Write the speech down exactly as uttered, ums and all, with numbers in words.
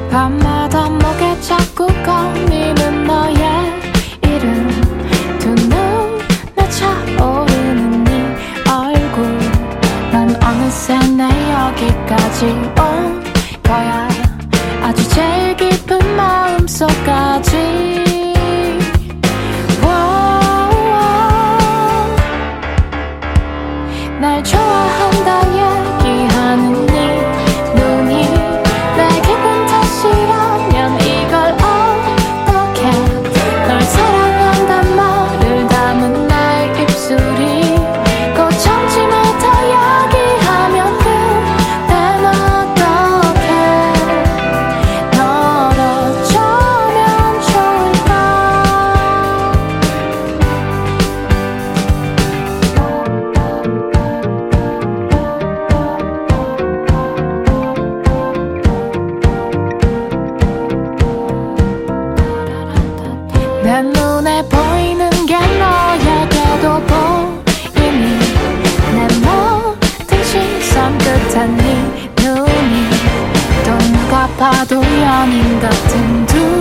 밤마다 목에 자꾸 걸리는 너의 이름 두 눈에 차오르는 네 얼굴 난 어느새 내 여기까지 온 거야 아주 제일 깊은 마음속까지 날 좋아한다 얘기하는 네 눈이 내 기분 탓이라면 이걸 어떡해 널 사랑한단 말을 담은 나의 입술이 곧 참지마다 이야기하면 그땐 어떡해 널 어쩌면 좋을까 내 눈에 보이는 게 너에게도 보이니 내 모든 시선 끝에 네 눈이 또 누가 봐도 연인 같은 두